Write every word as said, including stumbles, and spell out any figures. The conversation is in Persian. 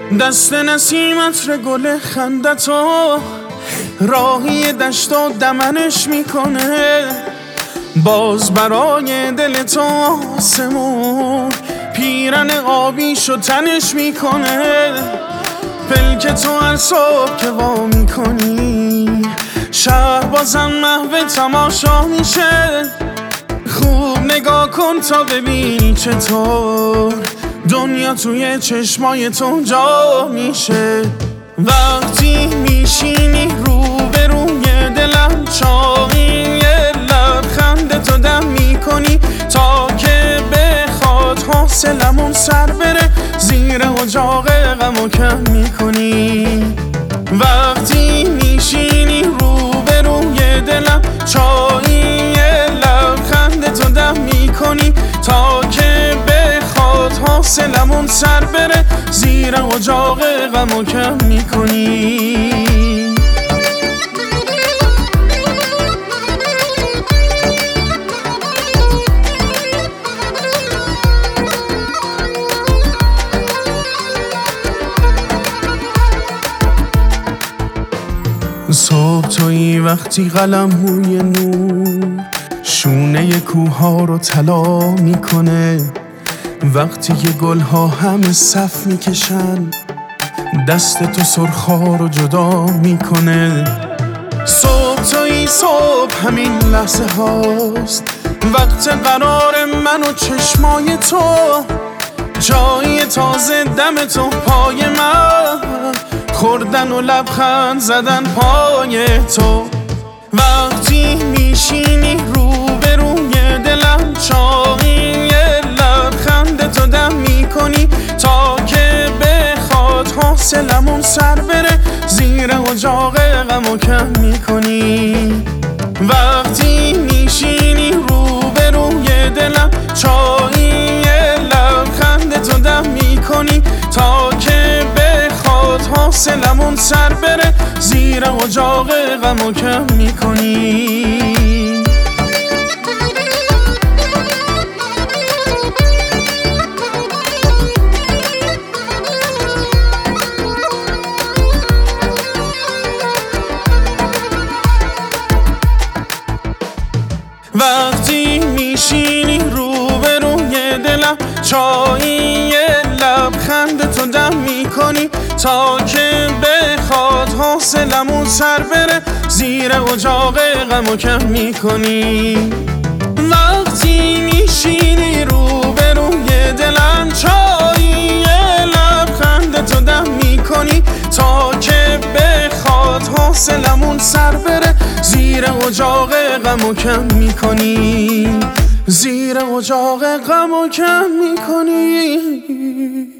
دست نسیمت گل خندتو راهی دشت و دمنش میکنه، باز برای دل تو آسمون پیرن آبیشو تنش میکنه. پلک تو هر صبح که وا میکنی شهر بازم محو تماشا میشه. خوب نگاه کن تا ببینی چطور دنیا توی چشمای تو جا میشه. وقتی میشینی رو به روی دلم چاقی یه لبخند تو دم میکنی تا که بخواد حاصلمون سر بره، زیر اجاق غم و کم میکنی. وقتی میشینی رو به روی دلم چاقی یه لبخند تو دم میکنی تا که بخواد حاصلمون سر بره، زیر اجاق غم و کم میکنی. صبح تویی وقتی قلم روی نور شونه کوها رو طلا میکنه، وقتی که گلها همه صف میکشن دست تو سرخا رو جدا میکنه. صبح تویی صبح همین لحظه هاست، وقت قرار من و چشمای تو، جای تازه دم تو پای من، خوردن و لبخند زدن پای تو. وقتی میشینی رو به روی دلم چاقی یه لبخند تو دم میکنی تا که بخواد حاصلمون سر بره، زیر اجاق غم و کم میکنی. وقتی میشینی رو به روی دلم چاقی یه لبخند تو دم میکنی تا که بخواد حاصلمون سر بره، زیر اجاق غم و کم میکنی. وقتی میشینی رو به روی دلم چایی یه لبخند تو دم میکنی تا که بخواد حاصلمون سر بره، زیر اجاق غم و کم میکنی. وقتی میشینی رو به روی دلم چایی یه لبخند تو دم میکنی تا که بخواد حاصلمون سر بره، زیر اجاق غم و کم میکنی، زیر اجاق غم و کم میکنی.